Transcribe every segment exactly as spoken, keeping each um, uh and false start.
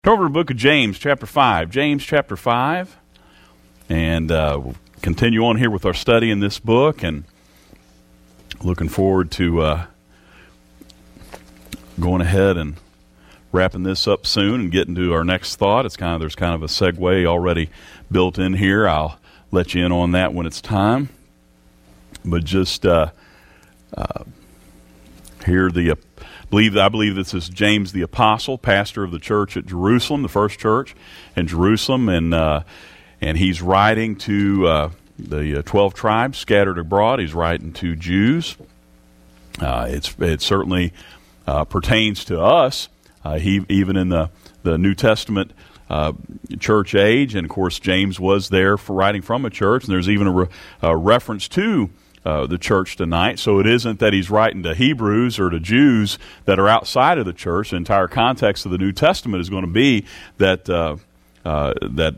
Turn over to the book of James, chapter five. James, chapter five. And uh, we'll continue on here with our study in this book. And looking forward to uh, going ahead and wrapping this up soon and getting to our next thought. It's kind of There's kind of a segue already built in here. I'll let you in on that when it's time. But just uh, uh, hear the... Uh, Believe, I believe this is James the Apostle, pastor of the church at Jerusalem, the first church in Jerusalem, and uh, and he's writing to uh, the uh, twelve tribes scattered abroad. He's writing to Jews. Uh, it's it certainly uh, pertains to us. Uh, he even in the the New Testament uh, church age, and of course James was there for writing from a church, and there's even a, re- a reference to Uh, the church tonight. So it isn't that he's writing to Hebrews or to Jews that are outside of the church. The entire context of the New Testament is going to be that uh, uh, that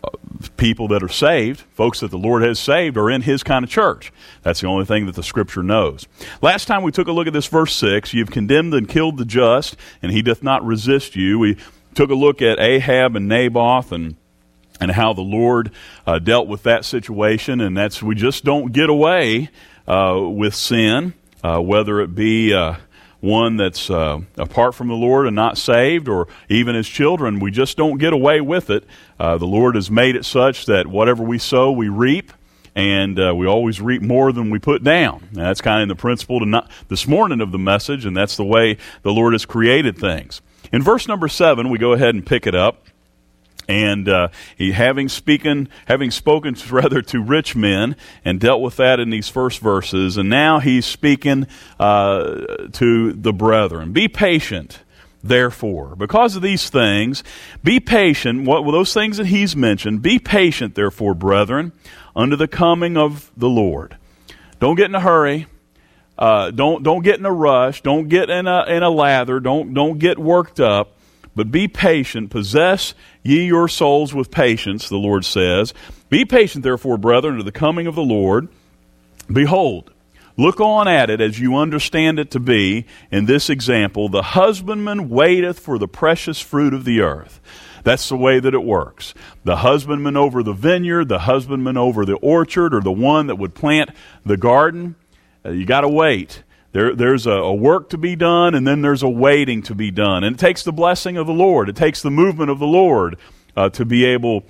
people that are saved, folks that the Lord has saved, are in his kind of church. That's the only thing that the Scripture knows. Last time we took a look at this verse six, you've condemned and killed the just, and he doth not resist you. We took a look at Ahab and Naboth and and how the Lord uh, dealt with that situation, and that's we just don't get away uh, with sin, uh, whether it be uh, one that's uh, apart from the Lord and not saved, or even as children, we just don't get away with it. Uh, the Lord has made it such that whatever we sow, we reap, and uh, we always reap more than we put down. And that's kind of the principle to not, this morning of the message, and that's the way the Lord has created things. In verse number seven, we go ahead and pick it up. And uh, he having speaking, having spoken to, rather to rich men, and dealt with that in these first verses, and now he's speaking uh, to the brethren. Be patient, therefore, because of these things. Be patient. What well, those things that he's mentioned? Be patient, therefore, brethren, unto the coming of the Lord. Don't get in a hurry. Uh, don't don't get in a rush. Don't get in a in a lather. Don't don't get worked up. But be patient, possess ye your souls with patience, the Lord says. Be patient, therefore, brethren, to the coming of the Lord. Behold, look on at it as you understand it to be. In this example, the husbandman waiteth for the precious fruit of the earth. That's the way that it works. The husbandman over the vineyard, the husbandman over the orchard, or the one that would plant the garden, uh, you got to wait. There, there's a, a work to be done, and then there's a waiting to be done. And it takes the blessing of the Lord. It takes the movement of the Lord uh, to be able,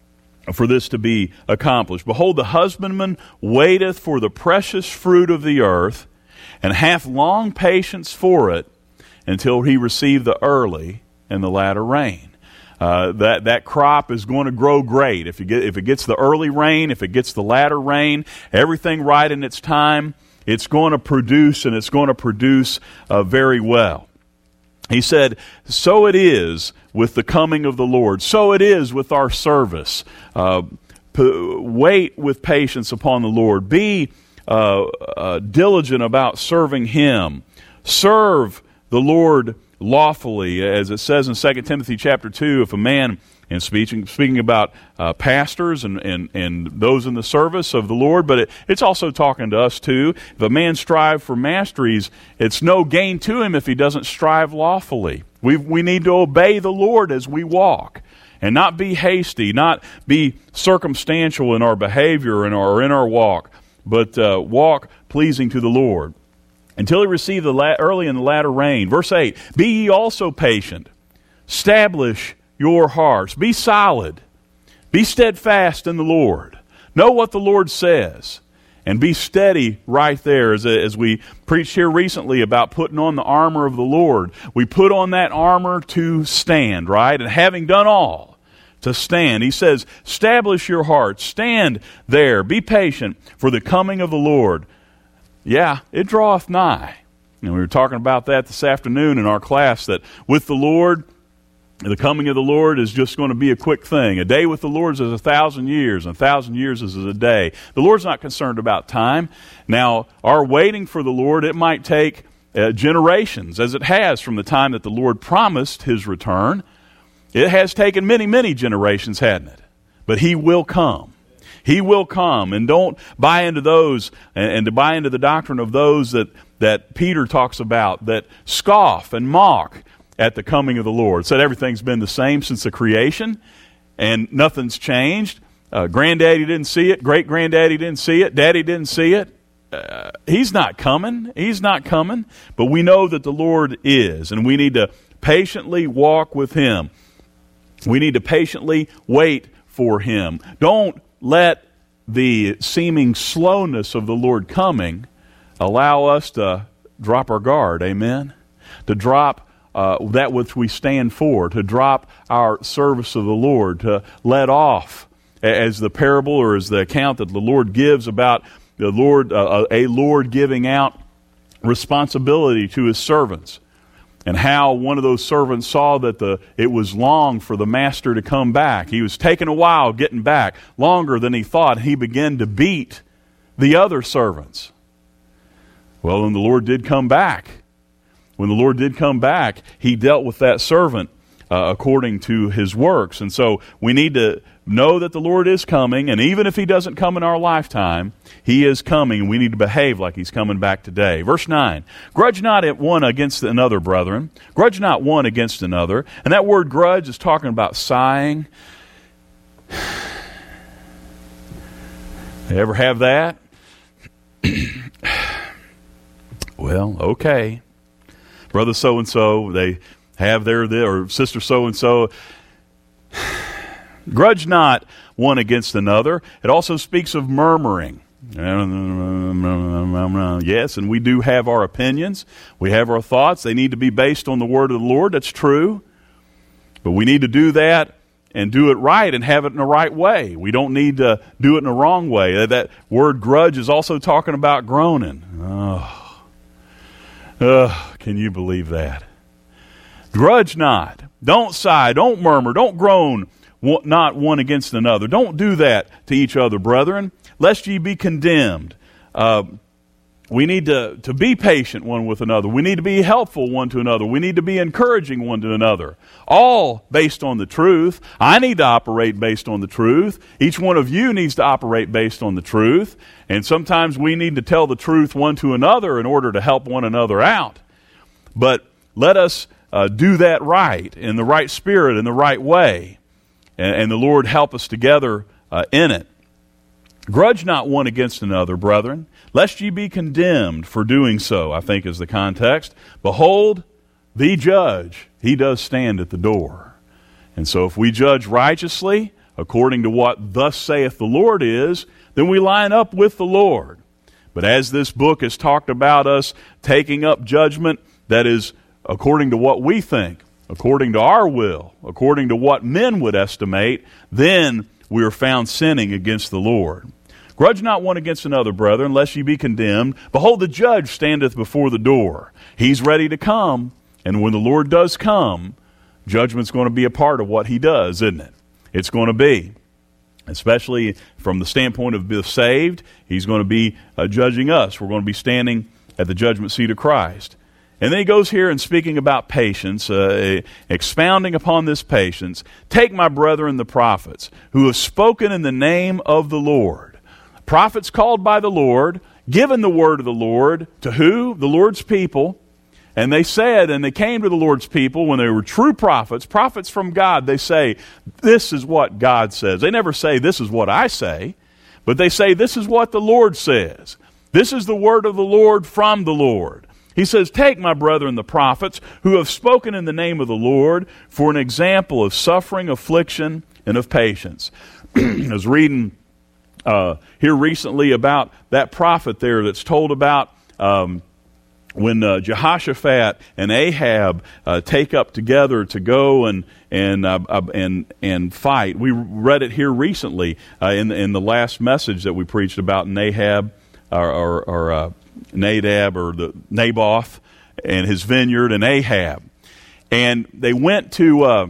for this to be accomplished. Behold, the husbandman waiteth for the precious fruit of the earth, and hath long patience for it, until he receive the early and the latter rain. Uh, that that crop is going to grow great. If you get if it gets the early rain, if it gets the latter rain, everything right in its time, it's going to produce, and it's going to produce uh, very well. He said, so it is with the coming of the Lord. So it is with our service. Uh, p- wait with patience upon the Lord. Be uh, uh, diligent about serving Him. Serve the Lord lawfully, as it says in Second Timothy chapter two, if a man, in speaking, speaking about uh, pastors and, and, and those in the service of the Lord, but it, it's also talking to us too. If a man strive for masteries, it's no gain to him if he doesn't strive lawfully. We we need to obey the Lord as we walk, and not be hasty, not be circumstantial in our behavior and our, in our walk, but uh, walk pleasing to the Lord. Until he receive the la- early and the latter rain. Verse eight, be ye also patient. Establish your hearts. Be solid. Be steadfast in the Lord. Know what the Lord says. And be steady right there. As, as we preached here recently about putting on the armor of the Lord. We put on that armor to stand, right? And having done all, to stand. He says, establish your hearts. Stand there. Be patient for the coming of the Lord. Yeah, it draweth nigh. And we were talking about that this afternoon in our class, that with the Lord, the coming of the Lord is just going to be a quick thing. A day with the Lord is a thousand years, and a thousand years is a day. The Lord's not concerned about time. Now, our waiting for the Lord, it might take uh, generations, as it has from the time that the Lord promised His return. It has taken many, many generations, hasn't it? But He will come. He will come, and don't buy into those, and, and to buy into the doctrine of those that, that Peter talks about, that scoff and mock at the coming of the Lord. Said everything's been the same since the creation, and nothing's changed. Uh, granddaddy didn't see it. Great-granddaddy didn't see it. Daddy didn't see it. Uh, he's not coming. He's not coming. But we know that the Lord is, and we need to patiently walk with Him. We need to patiently wait for Him. Don't let the seeming slowness of the Lord coming allow us to drop our guard. Amen? To drop uh, that which we stand for. To drop our service of the Lord. To let off, as the parable or as the account that the Lord gives about the Lord, uh, a Lord giving out responsibility to His servants, and how one of those servants saw that the it was long for the master to come back. He was taking a while getting back, longer than he thought. He began to beat the other servants. Well, when the Lord did come back, when the Lord did come back, He dealt with that servant uh, according to his works. And so we need to know that the Lord is coming, and even if He doesn't come in our lifetime, He is coming, and we need to behave like He's coming back today. Verse nine, grudge not at one against another, brethren. Grudge not one against another. And that word grudge is talking about sighing. You ever have that? Well, okay. Brother so-and-so, they have their, their or sister so-and-so. Grudge not one against another. It also speaks of murmuring. Yes, and we do have our opinions. We have our thoughts. They need to be based on the word of the Lord. That's true. But we need to do that and do it right and have it in the right way. We don't need to do it in the wrong way. That word grudge is also talking about groaning. Oh, oh can you believe that? Grudge not. Don't sigh. Don't murmur. Don't groan. Not one against another. Don't do that to each other, brethren, lest ye be condemned. Uh, we need to, to be patient one with another. We need to be helpful one to another. We need to be encouraging one to another. All based on the truth. I need to operate based on the truth. Each one of you needs to operate based on the truth. And sometimes we need to tell the truth one to another in order to help one another out. But let us uh, do that right, in the right spirit, in the right way. And the Lord help us together uh, in it. Grudge not one against another, brethren, lest ye be condemned for doing so, I think is the context. Behold, the judge, he does stand at the door. And so if we judge righteously, according to what thus saith the Lord is, then we line up with the Lord. But as this book has talked about us taking up judgment that is according to what we think, according to our will, according to what men would estimate, then we are found sinning against the Lord. Grudge not one against another, brethren, lest ye be condemned. Behold, the judge standeth before the door. He's ready to come, and when the Lord does come, judgment's going to be a part of what He does, isn't it? It's going to be. Especially from the standpoint of the saved, He's going to be uh, judging us. We're going to be standing at the judgment seat of Christ. And then he goes here and speaking about patience, uh, expounding upon this patience. Take my brethren the prophets, who have spoken in the name of the Lord. Prophets called by the Lord, given the word of the Lord, to who? The Lord's people. And they said, and they came to the Lord's people when they were true prophets, prophets from God. They say, this is what God says. They never say, this is what I say. But they say, this is what the Lord says. This is the word of the Lord from the Lord. He says, take my brethren the prophets, who have spoken in the name of the Lord, for an example of suffering, affliction, and of patience. I was reading uh, here recently about that prophet there that's told about um, when uh, Jehoshaphat and Ahab uh, take up together to go and and uh, uh, and and fight. We read it here recently uh, in in the last message that we preached about Nahab or. or, or uh, Nadab or the Naboth and his vineyard and Ahab. And they went to uh,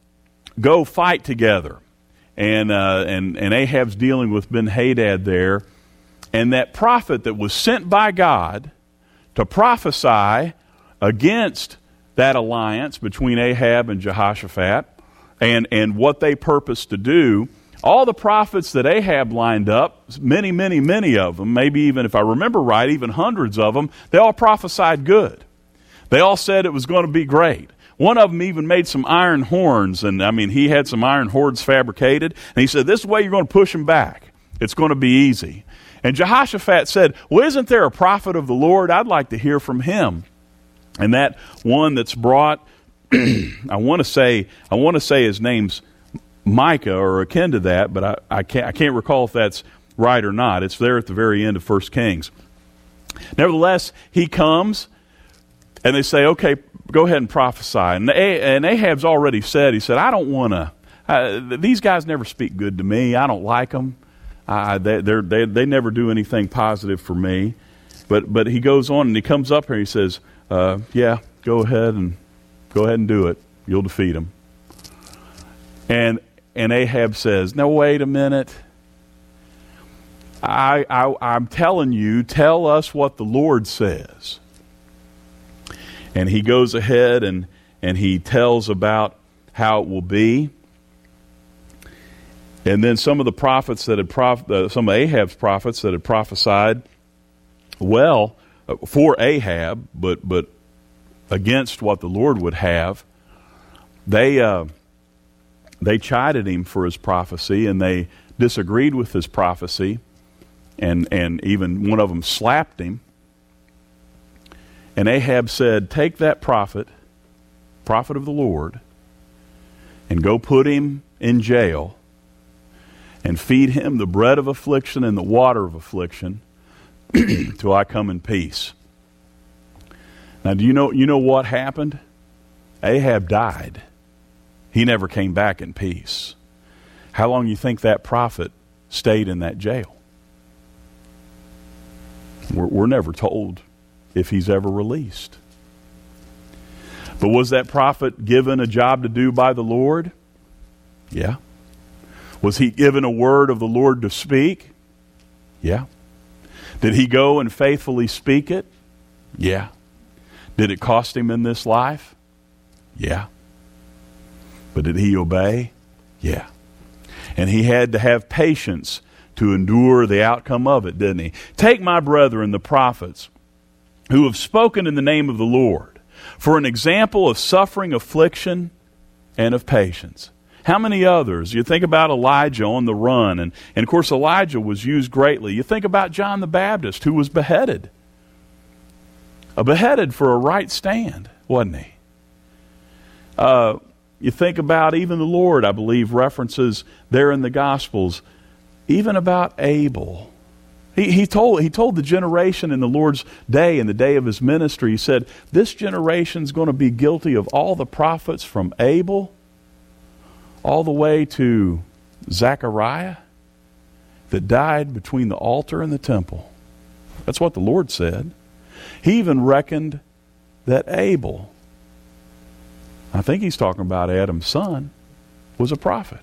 go fight together. And, uh, and, and Ahab's dealing with Ben-Hadad there. And that prophet that was sent by God to prophesy against that alliance between Ahab and Jehoshaphat and, and what they purposed to do, all the prophets that Ahab lined up, many, many, many of them, maybe even, if I remember right, even hundreds of them, they all prophesied good. They all said it was going to be great. one of them even made some iron horns, and I mean, he had some iron horns fabricated, and he said, this is the way you're going to push them back. It's going to be easy. And Jehoshaphat said, well, isn't there a prophet of the Lord? I'd like to hear from him. And that one that's brought, I want to say, I want to say his name's Micah or akin to that, but I, I can't I can't recall if that's right or not. It's there at the very end of First Kings. Nevertheless, he comes, and they say, okay, go ahead and prophesy. And, and Ahab's already said, he said, I don't want to, uh, these guys never speak good to me. I don't like them. Uh, they they they never do anything positive for me. But but he goes on and he comes up here and he says, uh, yeah, go ahead and go ahead and do it. You'll defeat them. And and Ahab says, no, wait a minute. I, I I'm telling you, tell us what the Lord says. And he goes ahead and and he tells about how it will be. And then some of the prophets that had prof- uh, some of Ahab's prophets that had prophesied well uh, for Ahab, but but against what the Lord would have, they uh, they chided him for his prophecy, and they disagreed with his prophecy, and and even one of them slapped him. And Ahab said, "Take that prophet, prophet of the Lord, and go put him in jail, and feed him the bread of affliction and the water of affliction till I come in peace." Now, do you know you know what happened? Ahab died. He never came back in peace. How long do you think that prophet stayed in that jail? We're, we're never told if he's ever released. But was that prophet given a job to do by the Lord? Yeah. Was he given a word of the Lord to speak? Yeah. Did he go and faithfully speak it? Yeah. Did it cost him in this life? Yeah. But did he obey? Yeah. And he had to have patience to endure the outcome of it, didn't he? Take my brethren, the prophets, who have spoken in the name of the Lord, for an example of suffering, affliction, and of patience. How many others? You think about Elijah on the run, and, and of course Elijah was used greatly. You think about John the Baptist, who was beheaded. A beheaded for a right stand, wasn't he? Uh, you think about even the Lord, I believe, references there in the Gospels, even about Abel. He, he told he told the generation in the Lord's day, in the day of his ministry, he said, this generation's going to be guilty of all the prophets from Abel all the way to Zechariah that died between the altar and the temple. That's what the Lord said. He even reckoned that Abel, I think he's talking about Adam's son, was a prophet.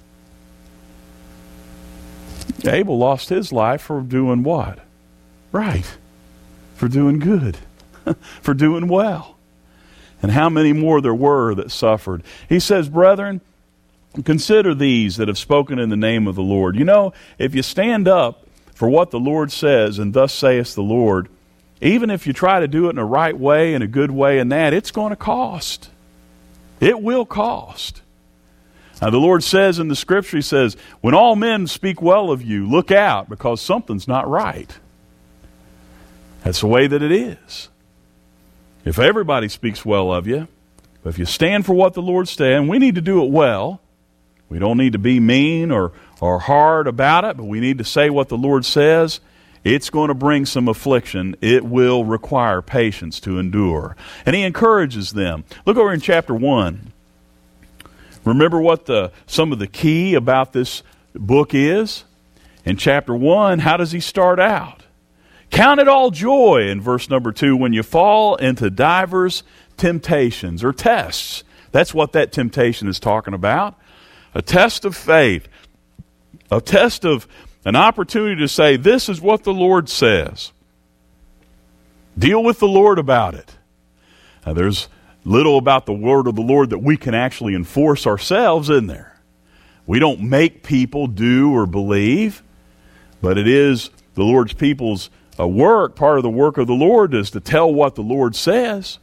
Abel lost his life for doing what? Right. For doing good. For doing well. And how many more there were that suffered. He says, brethren, consider these that have spoken in the name of the Lord. You know, if you stand up for what the Lord says, and thus saith the Lord, even if you try to do it in a right way, in a good way, and that, it's going to cost. It will cost. Now, the Lord says in the Scripture, He says, when all men speak well of you, look out, because something's not right. That's the way that it is. If everybody speaks well of you, but if you stand for what the Lord said, and we need to do it well, we don't need to be mean or, or hard about it, but we need to say what the Lord says. It's going to bring some affliction. It will require patience to endure. And He encourages them. Look over in chapter one. Remember what the some of the key about this book is? In chapter one, how does he start out? Count it all joy, in verse number two, when you fall into divers temptations or tests. That's what that temptation is talking about. A test of faith. A test of an opportunity to say, this is what the Lord says. Deal with the Lord about it. Now, there's little about the word of the Lord that we can actually enforce ourselves, in there. We don't make people do or believe, but it is the Lord's people's uh, work. Part of the work of the Lord is to tell what the Lord says.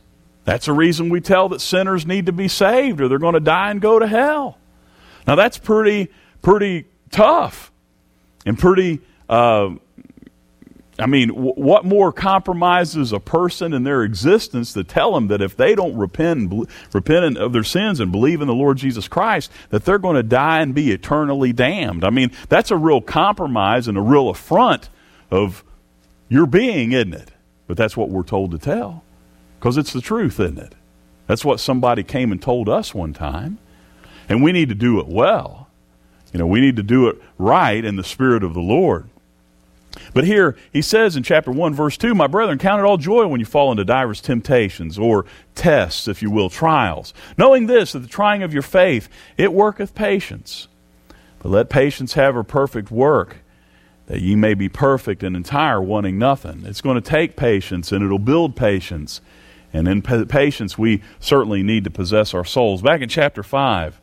That's the reason we tell that sinners need to be saved or they're going to die and go to hell. Now that's pretty, pretty tough and pretty, uh, I mean, w- what more compromises a person in their existence to tell them that if they don't repent, and be- repent of their sins and believe in the Lord Jesus Christ, that they're going to die and be eternally damned? I mean, that's a real compromise and a real affront of your being, isn't it? But that's what we're told to tell, because it's the truth, isn't it? That's what somebody came and told us one time, and we need to do it well. You know, we need to do it right in the Spirit of the Lord. But here he says in chapter one, verse two, "My brethren, count it all joy when you fall into divers temptations," or tests, if you will, trials, "knowing this, that the trying of your faith, it worketh patience. But let patience have her perfect work, that ye may be perfect and entire, wanting nothing." It's going to take patience, and it'll build patience. And in pa- patience, we certainly need to possess our souls. Back in chapter five,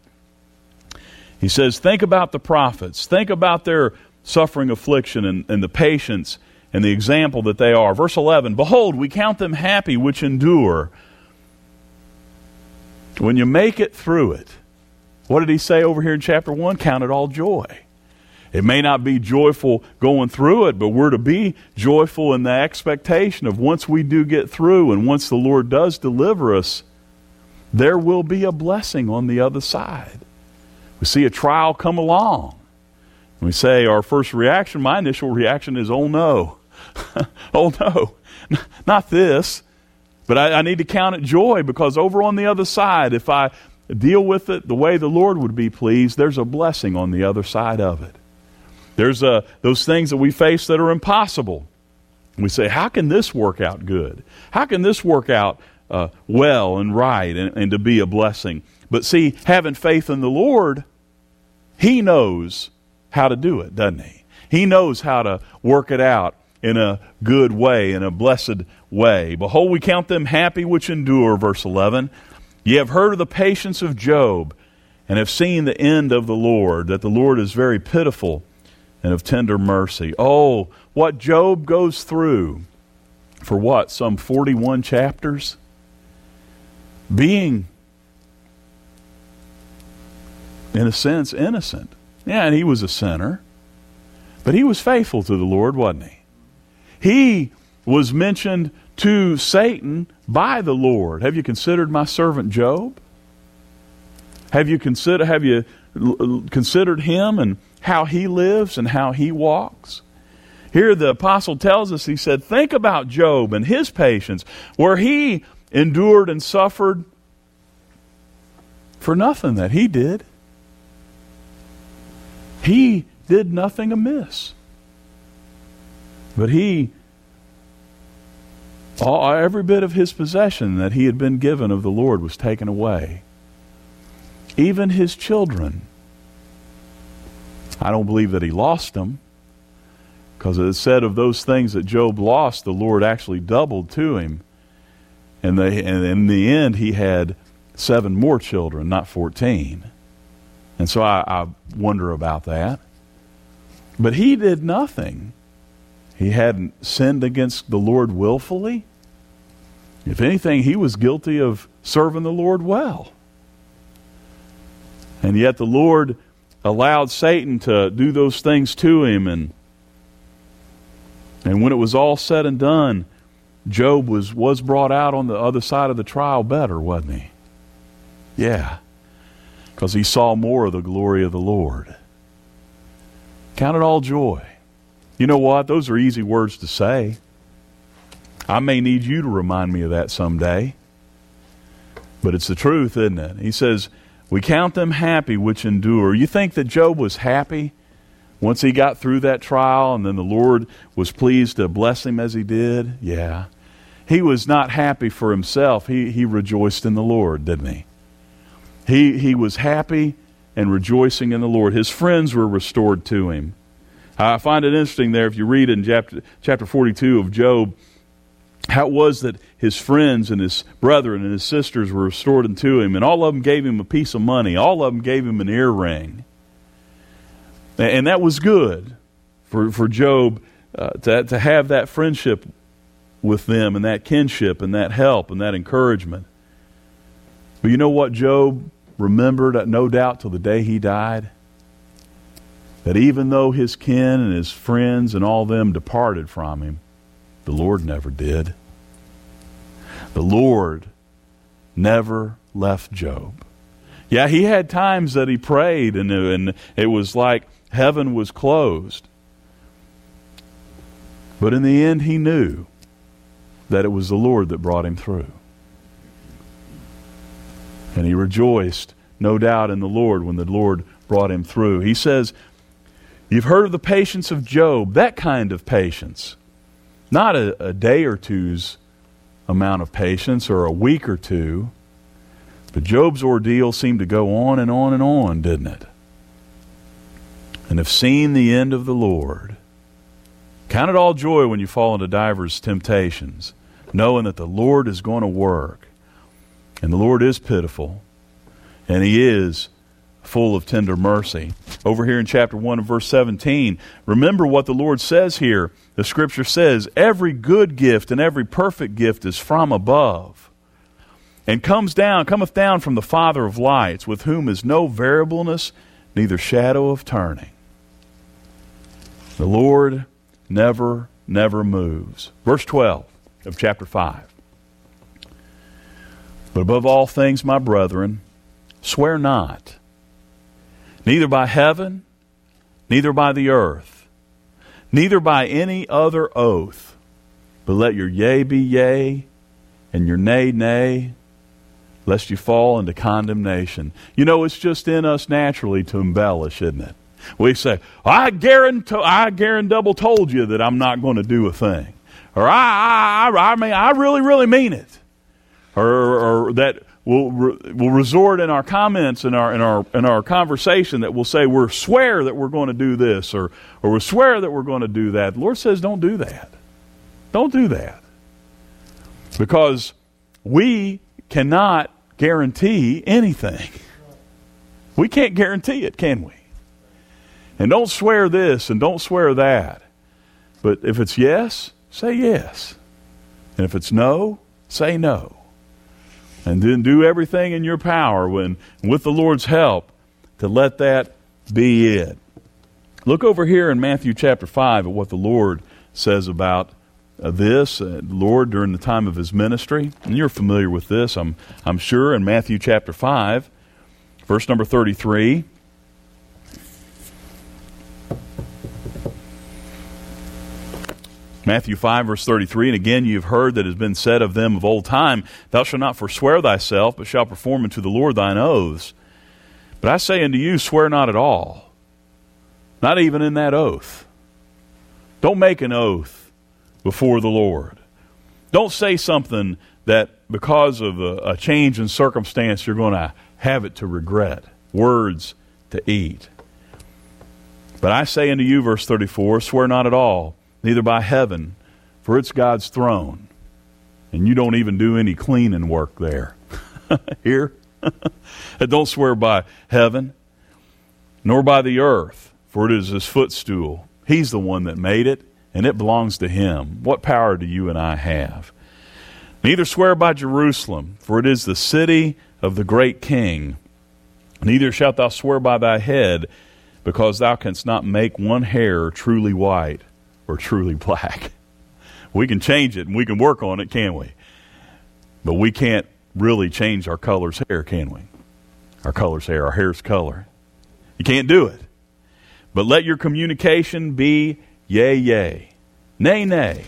he says, think about the prophets. Think about their suffering, affliction, and, and the patience and the example that they are. Verse eleven, "Behold, we count them happy which endure." When you make it through it, what did he say over here in chapter one? Count it all joy. It may not be joyful going through it, but we're to be joyful in the expectation of once we do get through and once the Lord does deliver us, there will be a blessing on the other side. We see a trial come along. We say our first reaction, my initial reaction is, oh no, oh no, not this. But I, I need to count it joy, because over on the other side, if I deal with it the way the Lord would be pleased, there's a blessing on the other side of it. There's uh, those things that we face that are impossible. We say, how can this work out good? How can this work out uh, well and right and, and to be a blessing? But see, having faith in the Lord, He knows how to do it, doesn't He? He knows how to work it out in a good way, in a blessed way. "Behold, we count them happy which endure," verse eleven. "Ye have heard of the patience of Job, and have seen the end of the Lord, that the Lord is very pitiful and of tender mercy." Oh, what Job goes through for what, some forty-one chapters? Being, in a sense, innocent. Yeah, and he was a sinner, but he was faithful to the Lord, wasn't he? He was mentioned to Satan by the Lord. "Have you considered my servant Job? Have you consider have you considered him and how he lives and how he walks?" Here the apostle tells us, he said, think about Job and his patience, where he endured and suffered for nothing that he did. He did nothing amiss. But he, all, every bit of his possession that he had been given of the Lord was taken away. Even his children. I don't believe that he lost them, because it said of those things that Job lost, the Lord actually doubled to him. And, they, and in the end, he had seven more children, not fourteen. And so I, I wonder about that. But he did nothing. He hadn't sinned against the Lord willfully. If anything, he was guilty of serving the Lord well. And yet the Lord allowed Satan to do those things to him. And, and when it was all said and done, Job was, was brought out on the other side of the trial better, wasn't he? Yeah. Because he saw more of the glory of the Lord. Count it all joy. You know what? Those are easy words to say. I may need you to remind me of that someday. But it's the truth, isn't it? He says, we count them happy which endure. You think that Job was happy once he got through that trial and then the Lord was pleased to bless him as he did? Yeah. He was not happy for himself. He, he rejoiced in the Lord, didn't he? He, he was happy and rejoicing in the Lord. His friends were restored to him. I find it interesting there, if you read in chapter, chapter forty-two of Job, how it was that his friends and his brethren and his sisters were restored unto him, and all of them gave him a piece of money. All of them gave him an earring. And that was good for, for Job uh, to, to have that friendship with them and that kinship and that help and that encouragement. But you know what Job remembered, no doubt, till the day he died? That even though his kin and his friends and all them departed from him, the Lord never did. The Lord never left Job. Yeah, he had times that he prayed and, and it was like heaven was closed. But in the end, he knew that it was the Lord that brought him through. And he rejoiced, no doubt, in the Lord when the Lord brought him through. He says, you've heard of the patience of Job, that kind of patience. Not a, a day or two's amount of patience or a week or two. But Job's ordeal seemed to go on and on and on, didn't it? And have seen the end of the Lord. Count it all joy when you fall into divers temptations, knowing that the Lord is going to work. And the Lord is pitiful. And He is full of tender mercy. Over here in chapter one and verse seventeen, remember what the Lord says here. The Scripture says, every good gift and every perfect gift is from above, and comes down, cometh down from the Father of lights, with whom is no variableness, neither shadow of turning. The Lord never, never moves. Verse twelve of chapter five. But above all things, my brethren, swear not, neither by heaven, neither by the earth, neither by any other oath, but let your yea be yea, and your nay, nay, lest you fall into condemnation. You know, it's just in us naturally to embellish, isn't it? We say, I guarantee, I guarantee double told you that I'm not going to do a thing. Or I, I, I mean, I really, really mean it. Or, or that we'll, we'll resort in our comments, in our, in our, in our conversation, that we'll say, we'll swear that we're going to do this, or, or we'll swear that we're going to do that. The Lord says, don't do that. Don't do that. Because we cannot guarantee anything. We can't guarantee it, can we? And don't swear this and don't swear that. But if it's yes, say yes. And if it's no, say no. And then do everything in your power, when, with the Lord's help, to let that be it. Look over here in Matthew chapter five at what the Lord says about uh, this. Uh, the Lord during the time of His ministry. And you're familiar with this, I'm, I'm sure, in Matthew chapter five, verse number thirty-three. Matthew five, verse thirty-three, and again you've heard that it has been said of them of old time, thou shalt not forswear thyself, but shalt perform unto the Lord thine oaths. But I say unto you, swear not at all, not even in that oath. Don't make an oath before the Lord. Don't say something that because of a, a change in circumstance you're going to have it to regret. Words to eat. But I say unto you, verse thirty-four, swear not at all, neither by heaven, for it's God's throne, and you don't even do any cleaning work there. Here, don't swear by heaven, nor by the earth, for it is His footstool. He's the one that made it, and it belongs to Him. What power do you and I have? Neither swear by Jerusalem, for it is the city of the great King. Neither shalt thou swear by thy head, because thou canst not make one hair truly white or truly black. We can change it and we can work on it, can't we? But we can't really change our color's hair, can we? Our color's hair, our hair's color. You can't do it. But let your communication be yea, yea, nay, nay.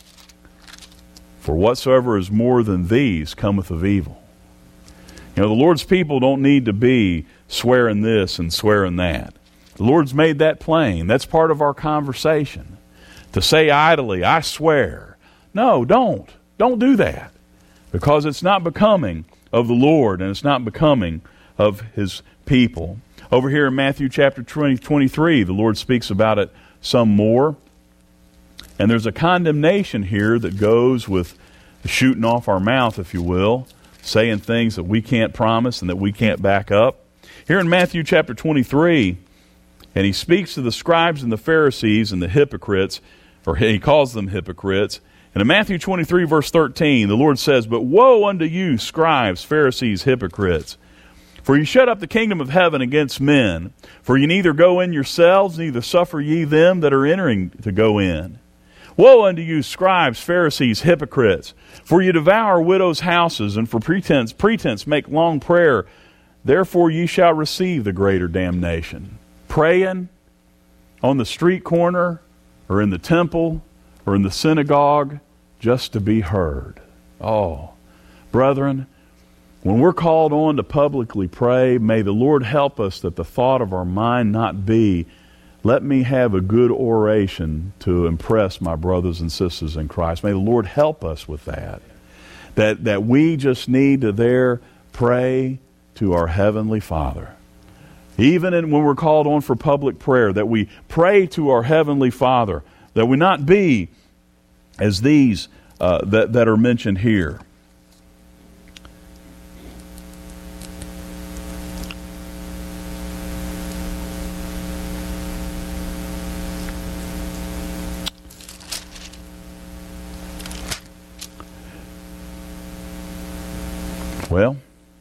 For whatsoever is more than these cometh of evil. You know, the Lord's people don't need to be swearing this and swearing that. The Lord's made that plain. That's part of our conversation. To say idly, I swear. No, don't. Don't do that. Because it's not becoming of the Lord, and it's not becoming of His people. Over here in Matthew chapter twenty, twenty-three, the Lord speaks about it some more. And there's a condemnation here that goes with shooting off our mouth, if you will, saying things that we can't promise and that we can't back up. Here in Matthew chapter twenty-three, and He speaks to the scribes and the Pharisees and the hypocrites, or He calls them hypocrites, And in Matthew twenty-three, verse thirteen, the Lord says, "But woe unto you, scribes, Pharisees, hypocrites! For ye shut up the kingdom of heaven against men. For ye neither go in yourselves, neither suffer ye them that are entering to go in. Woe unto you, scribes, Pharisees, hypocrites! For ye devour widows' houses, and for pretense, pretense make long prayer. Therefore ye shall receive the greater damnation." Praying on the street corner, or in the temple, or in the synagogue, just to be heard. Oh, brethren, when we're called on to publicly pray, may the Lord help us that the thought of our mind not be, let me have a good oration to impress my brothers and sisters in Christ. May the Lord help us with that. That, that we just need to there pray to our Heavenly Father. Even in, when we're called on for public prayer, that we pray to our Heavenly Father. That we not be as these uh, that, that are mentioned here. Well,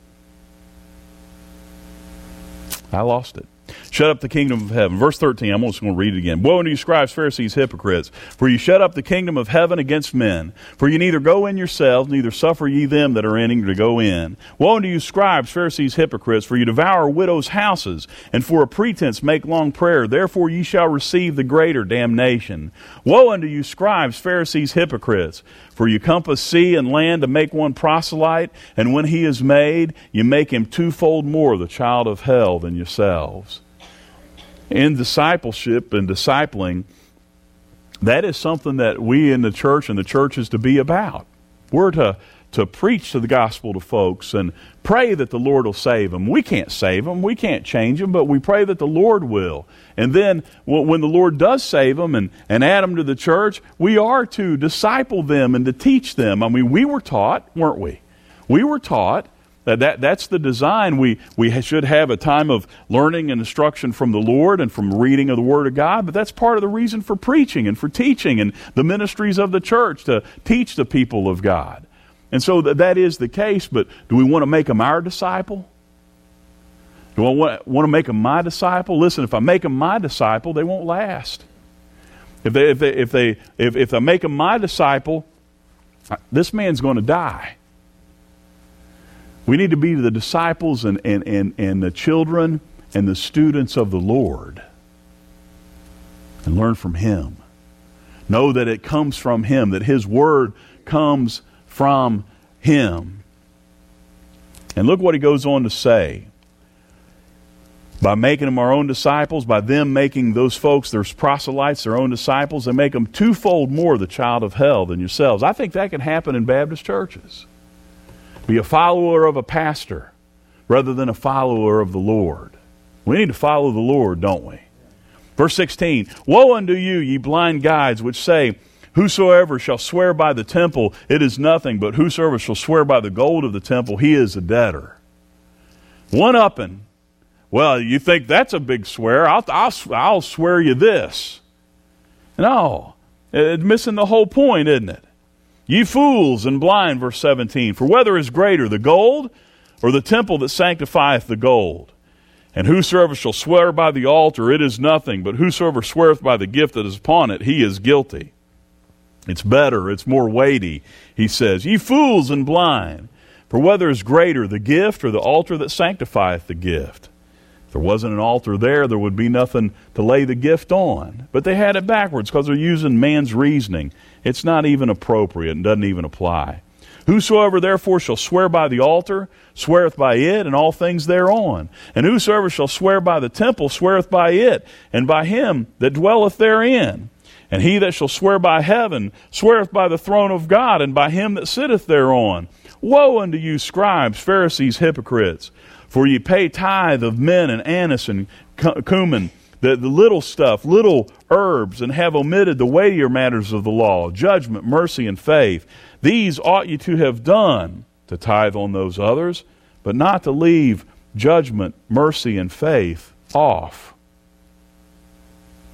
I lost it. Shut up the kingdom of heaven. Verse thirteen, I'm just going to read it again. Woe unto you, scribes, Pharisees, hypocrites! For you shut up the kingdom of heaven against men. For you neither go in yourselves, neither suffer ye them that are entering to go in. Woe unto you, scribes, Pharisees, hypocrites! For you devour widows' houses, and for a pretense make long prayer. Therefore ye shall receive the greater damnation. Woe unto you, scribes, Pharisees, hypocrites! For you compass sea and land to make one proselyte, and when he is made, you make him twofold more the child of hell than yourselves. In discipleship and discipling, that is something that we in the church and the church is to be about. We're to, to preach to the gospel to folks and pray that the Lord will save them. We can't save them. We can't change them, but we pray that the Lord will. And then when the Lord does save them and, and add them to the church, we are to disciple them and to teach them. I mean, we were taught, weren't we? We were taught that, that that's the design. We, we should have a time of learning and instruction from the Lord and from reading of the Word of God, but that's part of the reason for preaching and for teaching and the ministries of the church to teach the people of God. And so that, that is the case, but do we want to make them our disciple? Do I want, want to make them my disciple? Listen, if I make them my disciple, they won't last. If they, if they, if they, if, if I make them my disciple, this man's going to die. We need to be the disciples and, and, and, and the children and the students of the Lord and learn from Him. Know that it comes from Him, that His Word comes from Him. And look what He goes on to say. By making them our own disciples, by them making those folks, their proselytes, their own disciples, they make them twofold more the child of hell than yourselves. I think that can happen in Baptist churches. Be a follower of a pastor rather than a follower of the Lord. We need to follow the Lord, don't we? Verse sixteen, Woe unto you, ye blind guides, which say, Whosoever shall swear by the temple, it is nothing, but whosoever shall swear by the gold of the temple, he is a debtor. One-upping. Well, you think that's a big swear? I'll, I'll, I'll swear you this. No, it's missing the whole point, isn't it? Ye fools and blind, verse seventeen, for whether is greater, the gold or the temple that sanctifieth the gold? And whosoever shall swear by the altar, it is nothing, but whosoever sweareth by the gift that is upon it, he is guilty. It's better, it's more weighty, he says. Ye fools and blind, for whether is greater, the gift or the altar that sanctifieth the gift? If there wasn't an altar there, there would be nothing to lay the gift on. But they had it backwards because they're using man's reasoning. It's not even appropriate and doesn't even apply. Whosoever therefore shall swear by the altar, sweareth by it, and all things thereon. And whosoever shall swear by the temple, sweareth by it, and by him that dwelleth therein. And he that shall swear by heaven, sweareth by the throne of God, and by him that sitteth thereon. Woe unto you, scribes, Pharisees, hypocrites! For ye pay tithe of mint and anise and cumin, the, the little stuff, little herbs, and have omitted the weightier matters of the law, judgment, mercy, and faith. These ought ye to have done, to tithe on those others, but not to leave judgment, mercy, and faith off.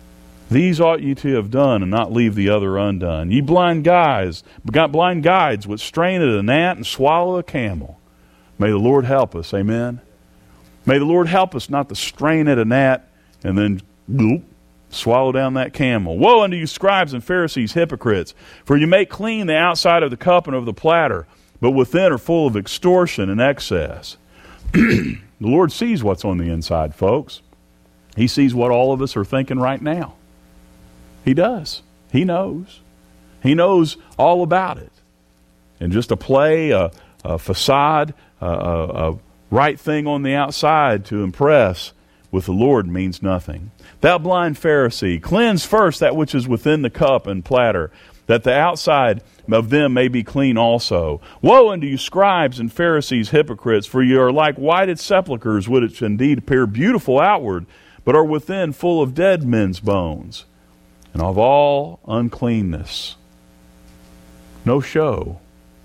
These ought ye to have done, and not leave the other undone. Ye blind guides, got blind guides which strain at a gnat and swallow a camel. May the Lord help us, amen. May the Lord help us not to strain at a gnat and then bloop, swallow down that camel. Woe unto you, scribes and Pharisees, hypocrites! For you make clean the outside of the cup and of the platter, but within are full of extortion and excess. The Lord sees what's on the inside, folks. He sees what all of us are thinking right now. He does. He knows. He knows all about it. And just to play a, a facade, a, a, a right thing on the outside to impress with the Lord means nothing. Thou blind Pharisee, cleanse first that which is within the cup and platter, that the outside of them may be clean also. Woe unto you, scribes and Pharisees, hypocrites, for you are like whited sepulchres, which indeed appear beautiful outward, but are within full of dead men's bones, and of all uncleanness. No show.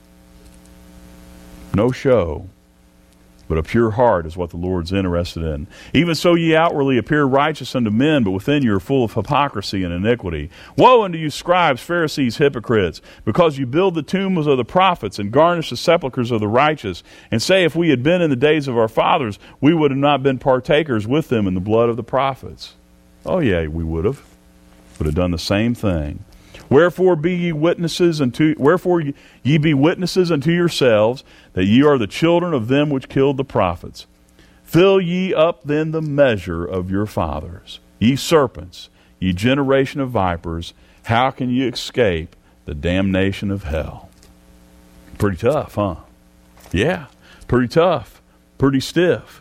No show. But a pure heart is what the Lord's interested in. Even so ye outwardly appear righteous unto men, but within you are full of hypocrisy and iniquity. Woe unto you, scribes, Pharisees, hypocrites, because you build the tombs of the prophets and garnish the sepulchres of the righteous, and say, if we had been in the days of our fathers, we would have not been partakers with them in the blood of the prophets. Oh yeah, we would have. Would have done the same thing. Wherefore be ye witnesses unto wherefore ye be witnesses unto yourselves that ye are the children of them which killed the prophets. Fill ye up then the measure of your fathers. Ye serpents, ye generation of vipers, how can ye escape the damnation of hell? Pretty tough, huh? Yeah, pretty tough, pretty stiff.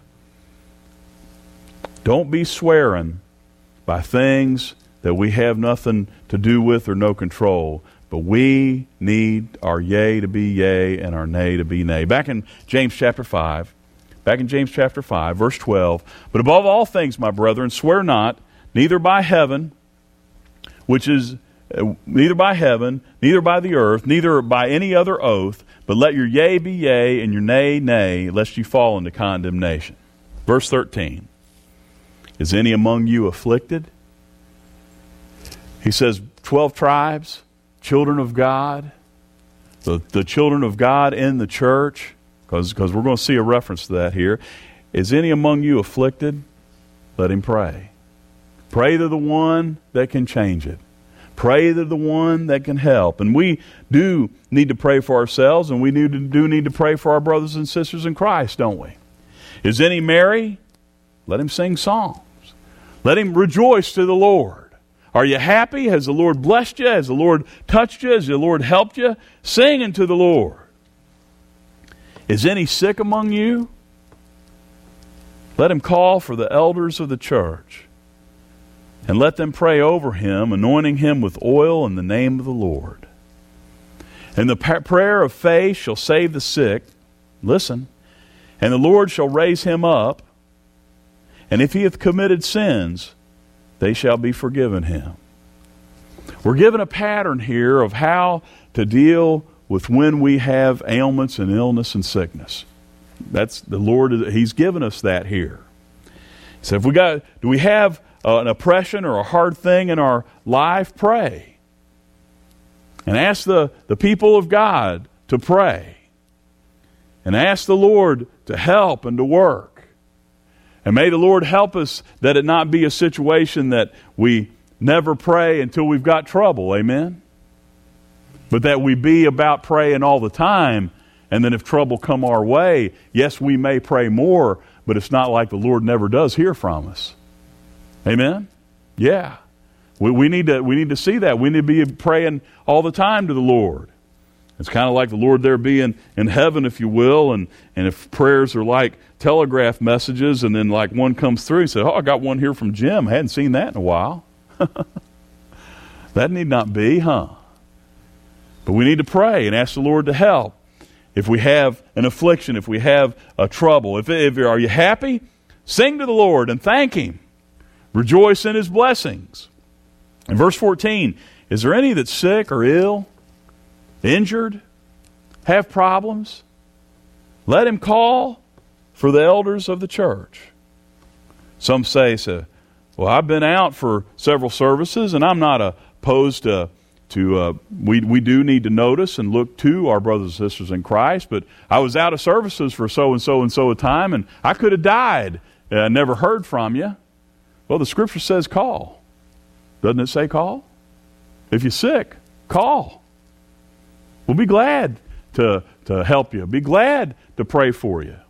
Don't be swearing by things that we have nothing to do with or no control. But we need our yea to be yea and our nay to be nay. Back in James chapter five, back in James chapter five, verse twelve, but above all things, my brethren, swear not, neither by heaven, which is uh, neither by heaven, neither by the earth, neither by any other oath, but let your yea be yea and your nay, nay, lest you fall into condemnation. Verse thirteen, is any among you afflicted? He says, twelve tribes, children of God, the, the children of God in the church, because because we're going to see a reference to that here. Is any among you afflicted? Let him pray. Pray to the one that can change it. Pray to the one that can help. And we do need to pray for ourselves, and we do, do need to pray for our brothers and sisters in Christ, don't we? Is any merry? Let him sing songs. Let him rejoice to the Lord. Are you happy? Has the Lord blessed you? Has the Lord touched you? Has the Lord helped you? Sing unto the Lord. Is any sick among you? Let him call for the elders of the church, and let them pray over him, anointing him with oil in the name of the Lord. And the prayer of faith shall save the sick. Listen. And the Lord shall raise him up. And if he hath committed sins, they shall be forgiven him. We're given a pattern here of how to deal with when we have ailments and illness and sickness. That's the Lord, he's given us that here. So if we got, do we have uh, an oppression or a hard thing in our life? Pray. And ask the, the people of God to pray. And ask the Lord to help and to work. And may the Lord help us that it not be a situation that we never pray until we've got trouble. Amen? But that we be about praying all the time, and then if trouble come our way, yes, we may pray more, but it's not like the Lord never does hear from us. Amen? Yeah. We, we need to, we need to see that. We need to be praying all the time to the Lord. It's kind of like the Lord there being in heaven, if you will, and, and if prayers are like telegraph messages, and then like one comes through, you say, oh, I got one here from Jim. I hadn't seen that in a while. That need not be, huh? But we need to pray and ask the Lord to help. If we have an affliction, if we have a trouble, if, if are you happy? Sing to the Lord and thank him. Rejoice in his blessings. In verse fourteen, is there any that's sick or ill? Injured, have problems, let him call for the elders of the church. Some say, so, well, I've been out for several services, and I'm not opposed to, to uh, we, we do need to notice and look to our brothers and sisters in Christ, but I was out of services for so-and-so and so a time, and I could have died. I uh, never heard from you. Well, the Scripture says call. Doesn't it say call? If you're sick, call. We'll be glad to, to help you. Be glad to pray for you.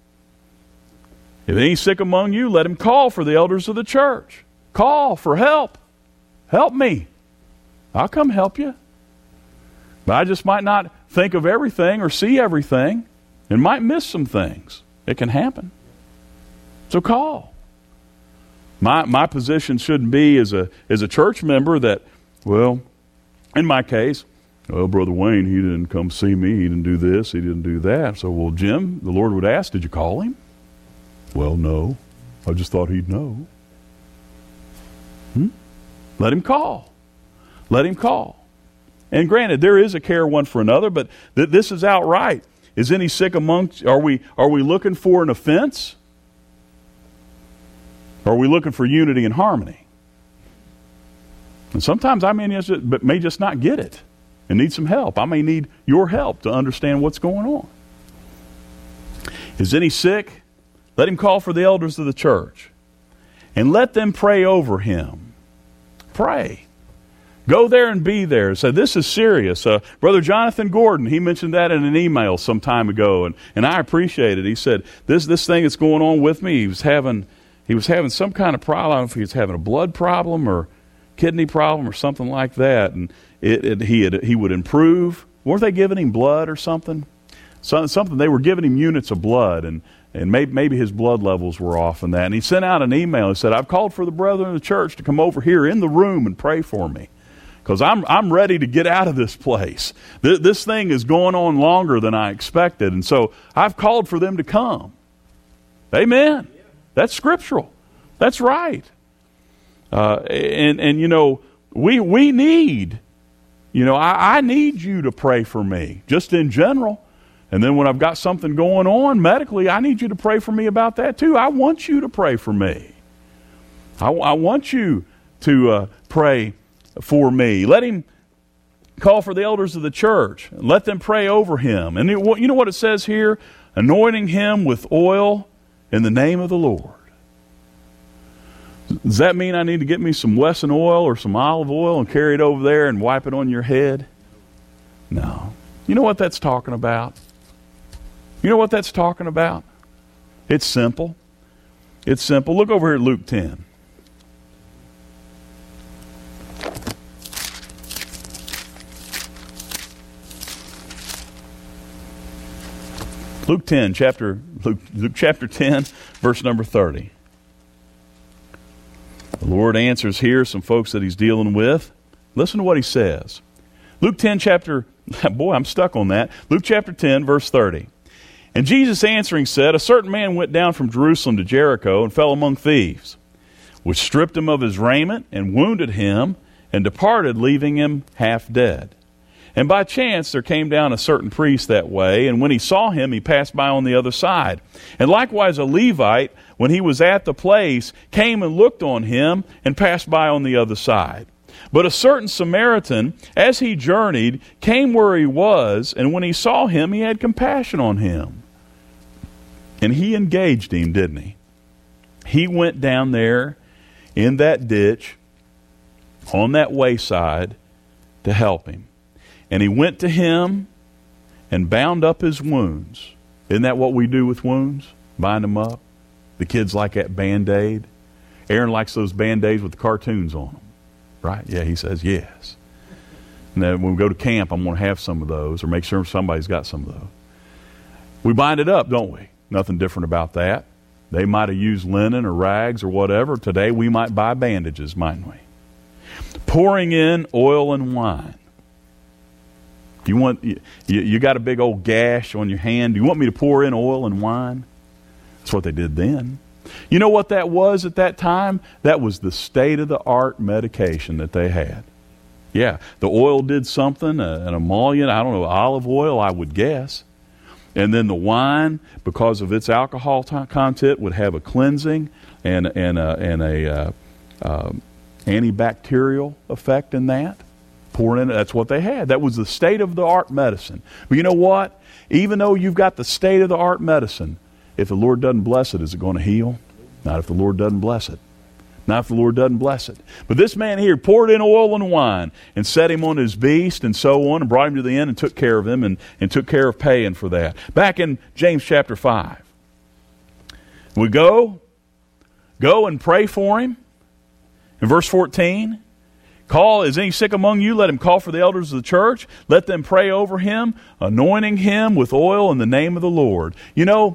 If any sick among you, let him call for the elders of the church. Call for help. Help me. I'll come help you. But I just might not think of everything or see everything and might miss some things. It can happen. So call. My my position shouldn't be as a as a church member that, well, in my case, well, Brother Wayne, he didn't come see me. He didn't do this. He didn't do that. So, well, Jim, the Lord would ask, did you call him? Well, no. I just thought he'd know. Hmm? Let him call. Let him call. And granted, there is a care one for another, but th- this is outright. Is any sick amongst, are we, are we looking for an offense? Or are we looking for unity and harmony? And sometimes I may just, but may just not get it and need some help. I may need your help to understand what's going on. Is any sick? Let him call for the elders of the church and let them pray over him. Pray. Go there and be there. So this is serious. Uh, Brother Jonathan Gordon, he mentioned that in an email some time ago, and, and I appreciate it. He said, this this thing that's going on with me, he was having he was having some kind of problem. I don't know if he was having a blood problem or kidney problem or something like that, and it, it, he had, he would improve. Weren't they giving him blood or something? So, something they were giving him units of blood, and and maybe, maybe his blood levels were off and that. And he sent out an email. He said, I've called for the brethren of the church to come over here in the room and pray for me, because I'm I'm ready to get out of this place. Th- this thing is going on longer than I expected, and so I've called for them to come. Amen. That's scriptural. That's right. Uh, and and you know we we need, you know I, I need you to pray for me just in general. And then when I've got something going on medically, I need you to pray for me about that too. I want you to pray for me. I, I want you to uh, pray for me. Let him call for the elders of the church. And let them pray over him. And it, you know what it says here? Anointing him with oil in the name of the Lord. Does that mean I need to get me some Wesson oil or some olive oil and carry it over there and wipe it on your head? No. You know what that's talking about? You know what that's talking about? It's simple. It's simple. Look over here at Luke ten. Luke ten, chapter Luke, Luke chapter ten, verse number thirty. The Lord answers here some folks that he's dealing with. Listen to what he says. Luke ten, chapter, boy, I'm stuck on that. Luke chapter ten, verse thirty. And Jesus answering said, a certain man went down from Jerusalem to Jericho and fell among thieves, which stripped him of his raiment and wounded him and departed, leaving him half dead. And by chance there came down a certain priest that way, and when he saw him, he passed by on the other side. And likewise a Levite, when he was at the place, came and looked on him and passed by on the other side. But a certain Samaritan, as he journeyed, came where he was, and when he saw him, he had compassion on him. And he engaged him, didn't he? He went down there in that ditch, on that wayside, to help him. And he went to him and bound up his wounds. Isn't that what we do with wounds? Bind them up. The kids like that Band-Aid. Aaron likes those Band-Aids with the cartoons on them. Right? Yeah, he says yes. And then when we go to camp, I'm going to have some of those, or make sure somebody's got some of those. We bind it up, don't we? Nothing different about that. They might have used linen or rags or whatever. Today we might buy bandages, mightn't we? Pouring in oil and wine. You want you, you got a big old gash on your hand. Do you want me to pour in oil and wine? That's what they did then. You know what that was at that time? That was the state-of-the-art medication that they had. Yeah, the oil did something, uh, an emollient, I don't know, olive oil, I would guess. And then the wine, because of its alcohol t- content, would have a cleansing and and a, and a uh, um, antibacterial effect in that. Pour in it. That's what they had. That was the state-of-the-art medicine. But you know what? Even though you've got the state-of-the-art medicine, if the Lord doesn't bless it, is it going to heal? Not if the Lord doesn't bless it. Not if the Lord doesn't bless it. But this man here poured in oil and wine and set him on his beast and so on and brought him to the inn and took care of him and, and took care of paying for that. Back in James chapter five. We go, go and pray for him. In verse fourteen, call, is any sick among you? Let him call for the elders of the church. Let them pray over him, anointing him with oil in the name of the Lord. You know,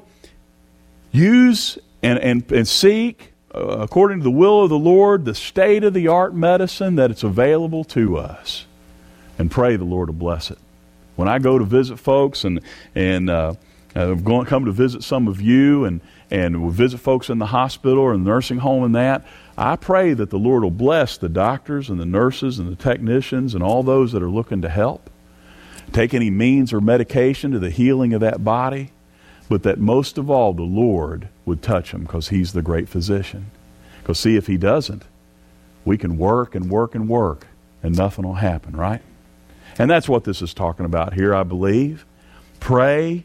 use and, and, and seek, uh, according to the will of the Lord, the state-of-the-art medicine that it's available to us. And pray the Lord will bless it. When I go to visit folks and, and uh, I've gone, come to visit some of you and, and we visit folks in the hospital or in the nursing home and that, I pray that the Lord will bless the doctors and the nurses and the technicians and all those that are looking to help. Take any means or medication to the healing of that body, but that most of all the Lord would touch them because He's the great physician. Because see, if He doesn't, we can work and work and work and nothing will happen, right? And that's what this is talking about here, I believe. Pray.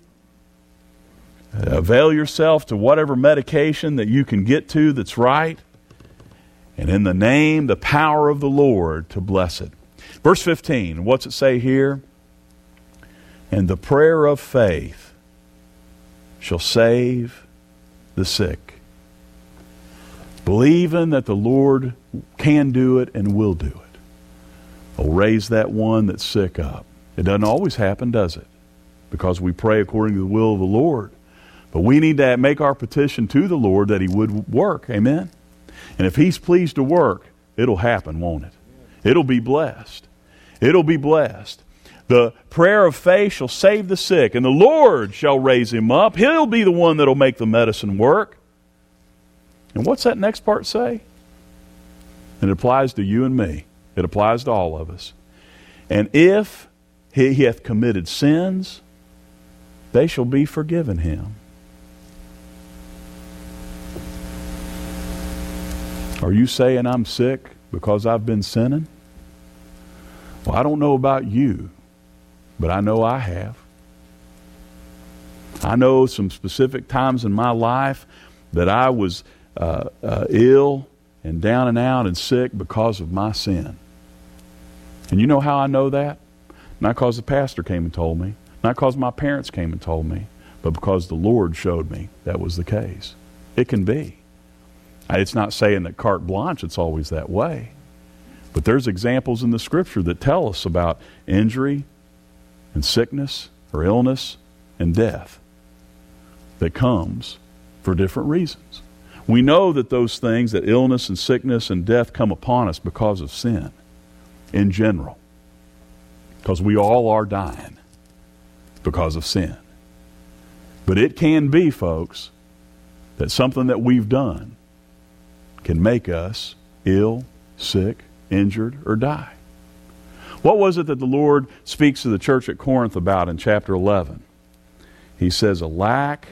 Avail yourself to whatever medication that you can get to that's right. And in the name, the power of the Lord to bless it. Verse fifteen, what's it say here? And the prayer of faith shall save the sick. Believing that the Lord can do it and will do it. Will raise that one that's sick up. It doesn't always happen, does it? Because we pray according to the will of the Lord. But we need to make our petition to the Lord that He would work. Amen? And if He's pleased to work, it'll happen, won't it? It'll be blessed. It'll be blessed. The prayer of faith shall save the sick, and the Lord shall raise him up. He'll be the one that'll make the medicine work. And what's that next part say? And it applies to you and me. It applies to all of us. And if he hath committed sins, they shall be forgiven him. Are you saying I'm sick because I've been sinning? Well, I don't know about you, but I know I have. I know some specific times in my life that I was uh, uh, ill and down and out and sick because of my sin. And you know how I know that? Not because the pastor came and told me, not because my parents came and told me, but because the Lord showed me that was the case. It can be. It's not saying that carte blanche it's always that way. But there's examples in the Scripture that tell us about injury and sickness or illness and death that comes for different reasons. We know that those things, that illness and sickness and death come upon us because of sin in general. Because we all are dying because of sin. But it can be, folks, that something that we've done can make us ill, sick, injured, or die. What was it that the Lord speaks to the church at Corinth about in chapter eleven? He says a lack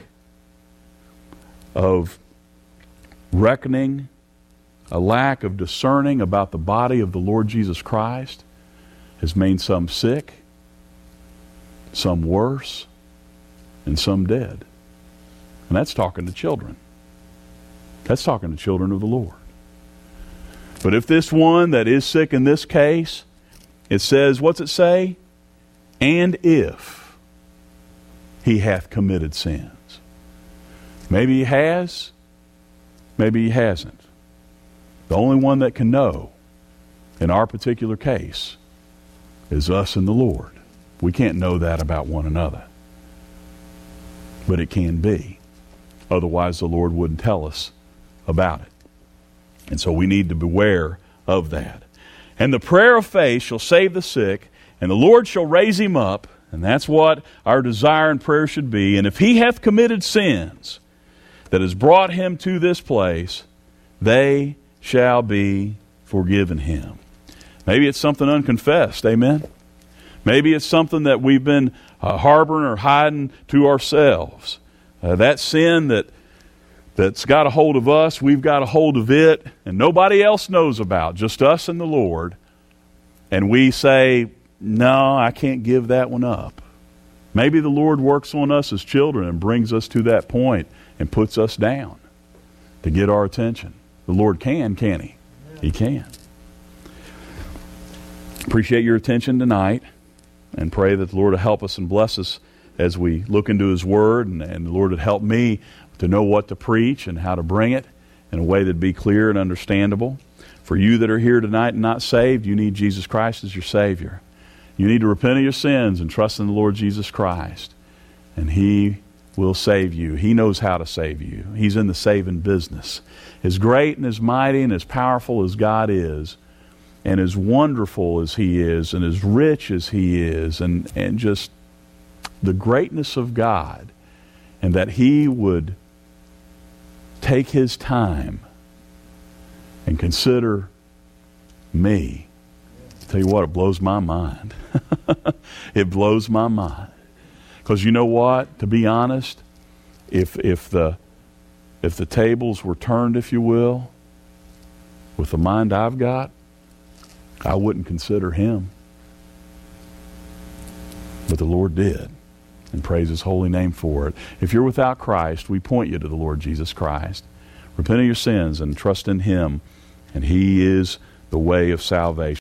of reckoning, a lack of discerning about the body of the Lord Jesus Christ has made some sick, some worse, and some dead. And that's talking to children. That's talking to children of the Lord. But if this one that is sick in this case, it says, what's it say? And if he hath committed sins. Maybe he has, maybe he hasn't. The only one that can know in our particular case is us and the Lord. We can't know that about one another. But it can be. Otherwise the Lord wouldn't tell us about it. And so we need to beware of that. And the prayer of faith shall save the sick, and the Lord shall raise him up. And that's what our desire and prayer should be. And if he hath committed sins that has brought him to this place, they shall be forgiven him. Maybe it's something unconfessed, amen? Maybe it's something that we've been uh, harboring or hiding to ourselves. Uh, that sin that that's got a hold of us. We've got a hold of it, and nobody else knows about, just us and the Lord. And we say, no, I can't give that one up. Maybe the Lord works on us as children and brings us to that point and puts us down to get our attention. The Lord can, can He? He can. Appreciate your attention tonight, and pray that the Lord will help us and bless us as we look into His Word, and, and the Lord would help me to know what to preach and how to bring it in a way that would be clear and understandable. For you that are here tonight and not saved, you need Jesus Christ as your Savior. You need to repent of your sins and trust in the Lord Jesus Christ, and He will save you. He knows how to save you. He's in the saving business. As great and as mighty and as powerful as God is, and as wonderful as He is, and as rich as He is, and, and just the greatness of God, and that He would take His time and consider me. I'll tell you what, it blows my mind. It blows my mind. Because you know what? To be honest, if if the if the tables were turned, if you will, with the mind I've got, I wouldn't consider Him. But the Lord did, and praise His holy name for it. If you're without Christ, we point you to the Lord Jesus Christ. Repent of your sins and trust in Him, and He is the way of salvation.